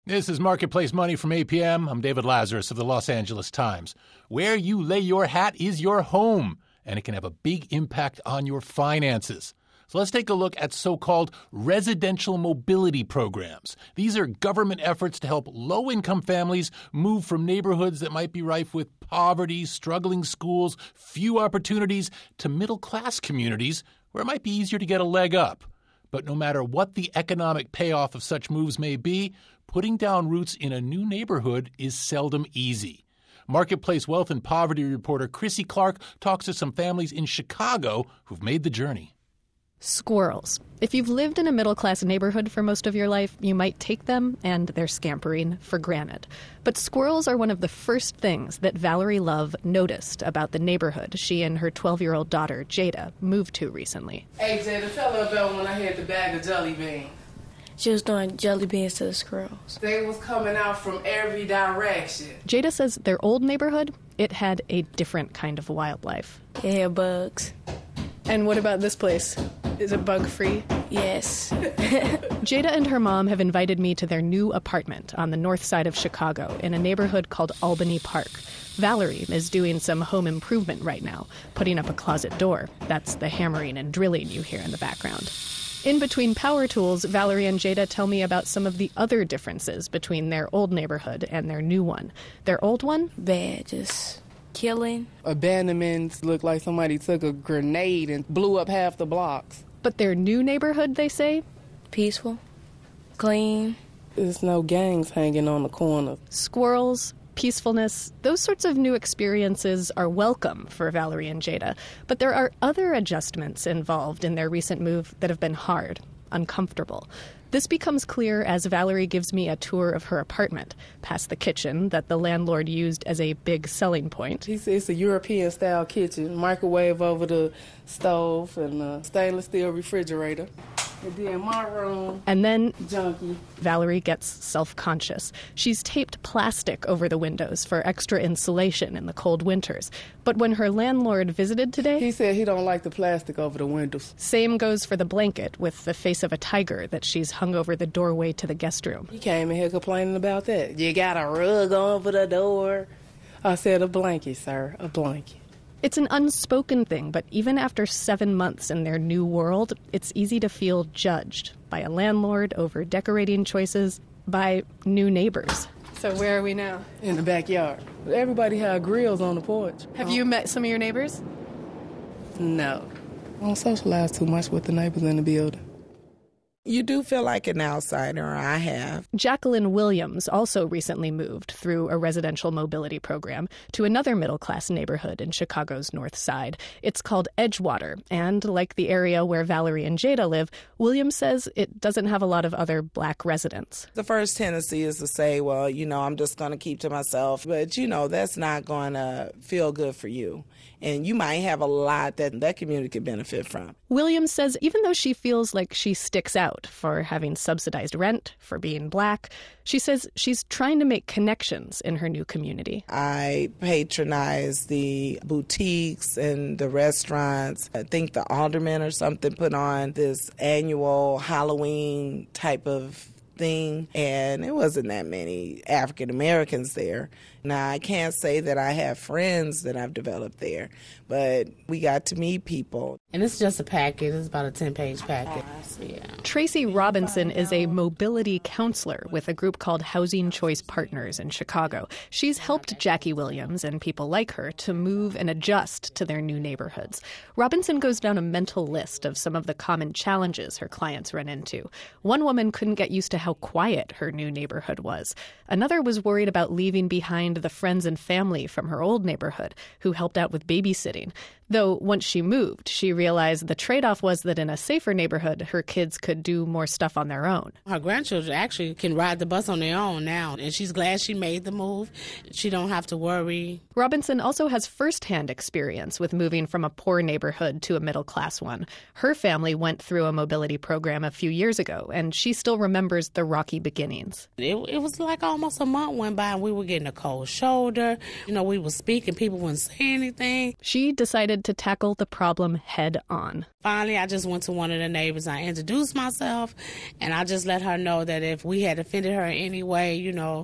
This is Marketplace Money from APM. I'm David Lazarus of the Los Angeles Times. Where you lay your hat is your home, and it can have a big impact on your finances. So let's take a look at so-called residential mobility programs. These are government efforts to help low-income families move from neighborhoods that might be rife with poverty, struggling schools, few opportunities, to middle-class communities where it might be easier to get a leg up. But no matter what the economic payoff of such moves may be, putting down roots in a new neighborhood is seldom easy. Marketplace Wealth and Poverty reporter Chrissy Clark talks to some families in Chicago who've made the journey. Squirrels. If you've lived in a middle-class neighborhood for most of your life, you might take them and their scampering for granted. But squirrels are one of the first things that Valerie Love noticed about the neighborhood she and her 12-year-old daughter, Jada, moved to recently. Hey, Jada, tell her about when I had the bag of jelly beans. She was throwing jelly beans to the squirrels. They was coming out from every direction. Jada says their old neighborhood, it had a different kind of wildlife. It had bugs. And what about this place? Is it bug-free? Yes. Jada and her mom have invited me to their new apartment on the north side of Chicago in a neighborhood called Albany Park. Valerie is doing some home improvement right now, putting up a closet door. That's the hammering and drilling you hear in the background. In between power tools, Valerie and Jada tell me about some of the other differences between their old neighborhood and their new one. Their old one? Bad, just killing. Abandonments look like somebody took a grenade and blew up half the blocks. But their new neighborhood, they say? Peaceful, clean. There's no gangs hanging on the corner. Squirrels, peacefulness, those sorts of new experiences are welcome for Valerie and Jada. But there are other adjustments involved in their recent move that have been hard, uncomfortable. This becomes clear as Valerie gives me a tour of her apartment, past the kitchen that the landlord used as a big selling point. He said it's a European-style kitchen, microwave over the stove and a stainless steel refrigerator. And then my room, and then junky. Valerie gets self-conscious. She's taped plastic over the windows for extra insulation in the cold winters. But when her landlord visited today, he said he don't like the plastic over the windows. Same goes for the blanket with the face of a tiger that she's hung over the doorway to the guest room. He came in here complaining about that. You got a rug over the door. I said, a blanket, sir, a blanket. It's an unspoken thing, but even after 7 months in their new world, it's easy to feel judged by a landlord over decorating choices, by new neighbors. So where are we now? In the backyard. Everybody had grills on the porch. Have you met some of your neighbors? No. I don't socialize too much with the neighbors in the building. You do feel like an outsider, I have. Jacqueline Williams also recently moved through a residential mobility program to another middle-class neighborhood in Chicago's North Side. It's called Edgewater, and like the area where Valerie and Jada live, Williams says it doesn't have a lot of other black residents. The first tendency is to say, well, I'm just going to keep to myself. But, that's not going to feel good for you. And you might have a lot that community could benefit from. Williams says even though she feels like she sticks out for having subsidized rent, for being black, she says she's trying to make connections in her new community. I patronize the boutiques and the restaurants. I think the Alderman or something put on this annual Halloween type of thing, and it wasn't that many African Americans there. Now, I can't say that I have friends that I've developed there, but we got to meet people. And it's just a package. It's about a 10-page package. Yeah. Tracy Robinson is a mobility counselor with a group called Housing Choice Partners in Chicago. She's helped Jackie Williams and people like her to move and adjust to their new neighborhoods. Robinson goes down a mental list of some of the common challenges her clients run into. One woman couldn't get used to how quiet her new neighborhood was. Another was worried about leaving behind the friends and family from her old neighborhood who helped out with babysitting. Though once she moved, she realized the trade-off was that in a safer neighborhood, her kids could do more stuff on their own. Her grandchildren actually can ride the bus on their own now, and she's glad she made the move. She don't have to worry. Robinson also has firsthand experience with moving from a poor neighborhood to a middle-class one. Her family went through a mobility program a few years ago, and she still remembers the rocky beginnings. It was like almost a month went by, and we were getting a cold shoulder. We were speaking, people wouldn't say anything. She decided decided to tackle the problem head on. Finally, I just went to one of the neighbors. I introduced myself, and I just let her know that if we had offended her in any way,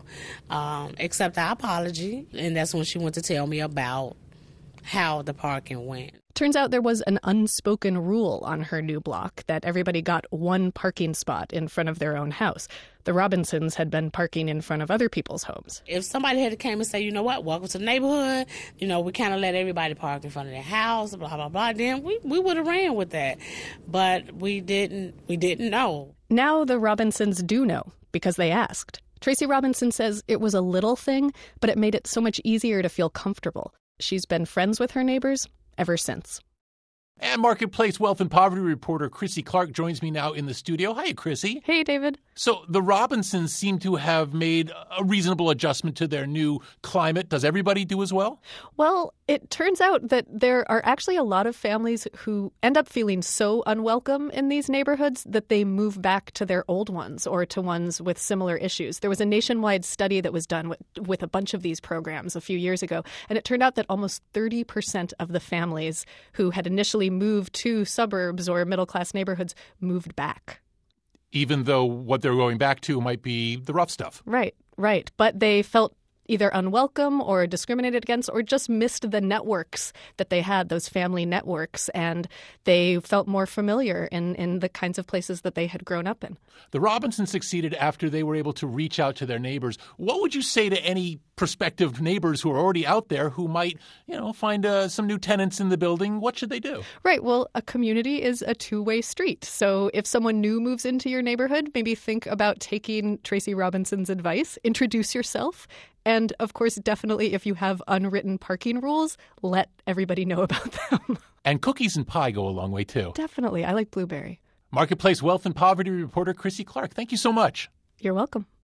accept our apology. And that's when she went to tell me about how the parking went. Turns out there was an unspoken rule on her new block that everybody got one parking spot in front of their own house. The Robinsons had been parking in front of other people's homes. If somebody had came and say, you know what, welcome to the neighborhood, we kind of let everybody park in front of their house, blah, blah, blah, then we would have ran with that. But we didn't know. Now the Robinsons do know because they asked. Tracy Robinson says it was a little thing, but it made it so much easier to feel comfortable. She's been friends with her neighbors ever since. And Marketplace Wealth and Poverty reporter Chrissy Clark joins me now in the studio. Hi, Chrissy. Hey, David. So the Robinsons seem to have made a reasonable adjustment to their new climate. Does everybody do as well? Well, it turns out that there are actually a lot of families who end up feeling so unwelcome in these neighborhoods that they move back to their old ones or to ones with similar issues. There was a nationwide study that was done with a bunch of these programs a few years ago, and it turned out that almost 30% of the families who had initially moved to suburbs or middle-class neighborhoods moved back. Even though what they're going back to might be the rough stuff. Right. But they felt either unwelcome or discriminated against or just missed the networks that they had, those family networks, and they felt more familiar in the kinds of places that they had grown up in. The Robinsons succeeded after they were able to reach out to their neighbors. What would you say to any prospective neighbors who are already out there who might, find some new tenants in the building? What should they do? Right. Well, a community is a two-way street. So if someone new moves into your neighborhood, maybe think about taking Tracy Robinson's advice, introduce yourself. And, of course, definitely if you have unwritten parking rules, let everybody know about them. And cookies and pie go a long way, too. Definitely. I like blueberry. Marketplace Wealth and Poverty reporter Chrissy Clark, thank you so much. You're welcome.